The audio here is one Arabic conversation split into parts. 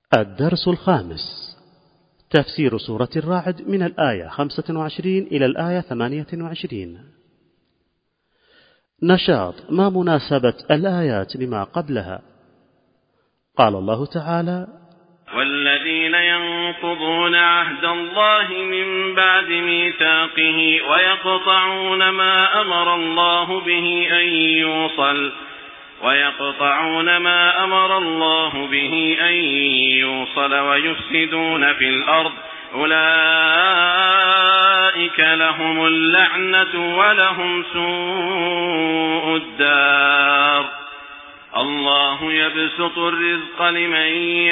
الدرس الخامس: تفسير سورة الرعد من الآية 25 إلى الآية 28. نشاط: ما مناسبة الآيات لما قبلها؟ قال الله تعالى: والذين ينقضون عهد الله من بعد ميثاقه ويقطعون ما أمر الله به أن يوصل ويفسدون في الأرض أولئك لهم اللعنة ولهم سوء الدار. الله يبسط الرزق لمن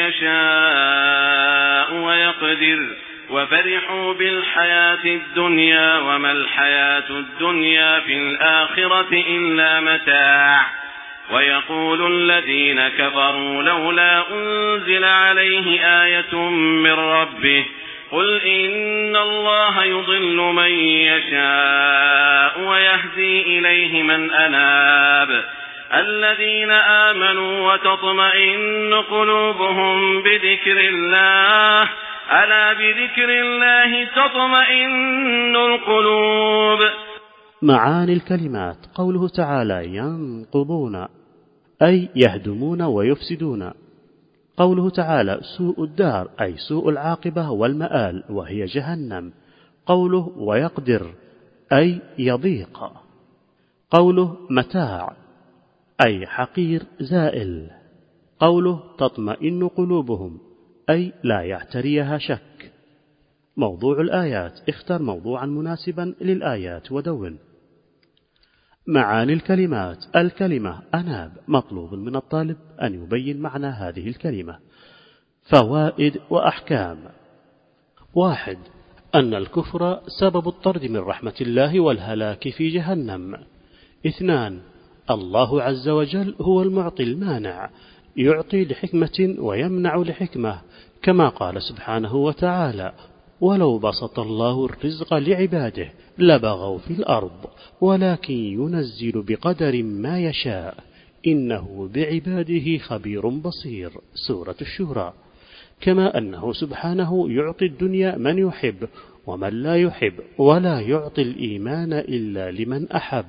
يشاء ويقدر وفرحوا بالحياة الدنيا وما الحياة الدنيا في الآخرة إلا متاع. ويقول الذين كفروا لولا أنزل عليه آية من ربه قل إن الله يضل من يشاء ويهدي إليه من أناب. الذين آمنوا وتطمئن قلوبهم بذكر الله ألا بذكر الله تطمئن القلوب. معاني الكلمات: قوله تعالى ينقضون أي يهدمون ويفسدون. قوله تعالى سوء الدار أي سوء العاقبة والمآل وهي جهنم. قوله ويقدر أي يضيق. قوله متاع أي حقير زائل. قوله تطمئن قلوبهم أي لا يعتريها شك. موضوع الآيات: اختر موضوعا مناسبا للآيات ودون. معاني الكلمات: الكلمة أناب، مطلوب من الطالب أن يبين معنى هذه الكلمة. فوائد وأحكام: 1. أن الكفر سبب الطرد من رحمة الله والهلاك في جهنم. 2. الله عز وجل هو المعطي المانع، يعطي لحكمة ويمنع لحكمة، كما قال سبحانه وتعالى: ولو بسط الله الرزق لعباده لبغوا في الأرض ولكن ينزل بقدر ما يشاء إنه بعباده خبير بصير. سورة الشورى. كما أنه سبحانه يعطي الدنيا من يحب ومن لا يحب، ولا يعطي الإيمان إلا لمن أحب.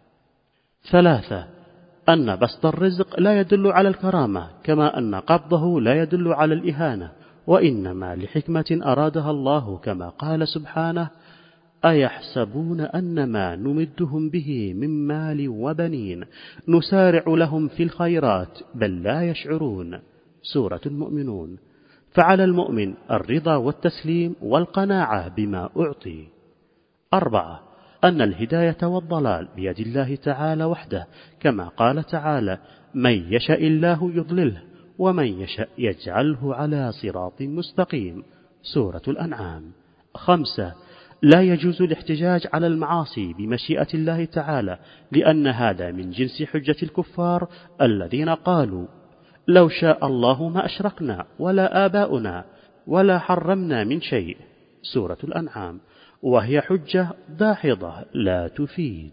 3. أن بسط الرزق لا يدل على الكرامة، كما أن قبضه لا يدل على الإهانة، وإنما لحكمة أرادها الله، كما قال سبحانه: أيحسبون أن ما نمدهم به من مال وبنين نسارع لهم في الخيرات بل لا يشعرون. سورة المؤمنون. فعلى المؤمن الرضا والتسليم والقناعة بما أعطي. 4. أن الهداية والضلال بيد الله تعالى وحده، كما قال تعالى: من يشاء الله يضلله ومن يشاء يجعله على صراط مستقيم. سورة الأنعام. 5. لا يجوز الاحتجاج على المعاصي بمشيئة الله تعالى، لأن هذا من جنس حجة الكفار الذين قالوا: لو شاء الله ما أشركنا ولا آباؤنا ولا حرمنا من شيء. سورة الأنعام. وهي حجة داحضة لا تفيد.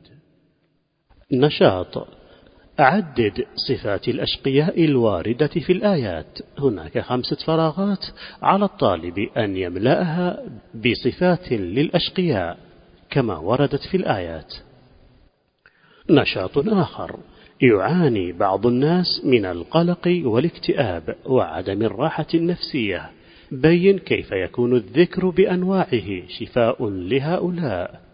نشاط: عدد صفات الأشقياء الواردة في الآيات. هناك 5 فراغات على الطالب أن يملأها بصفات للأشقياء كما وردت في الآيات. نشاط آخر: يعاني بعض الناس من القلق والاكتئاب وعدم الراحة النفسية. بين كيف يكون الذكر بأنواعه شفاء لهؤلاء.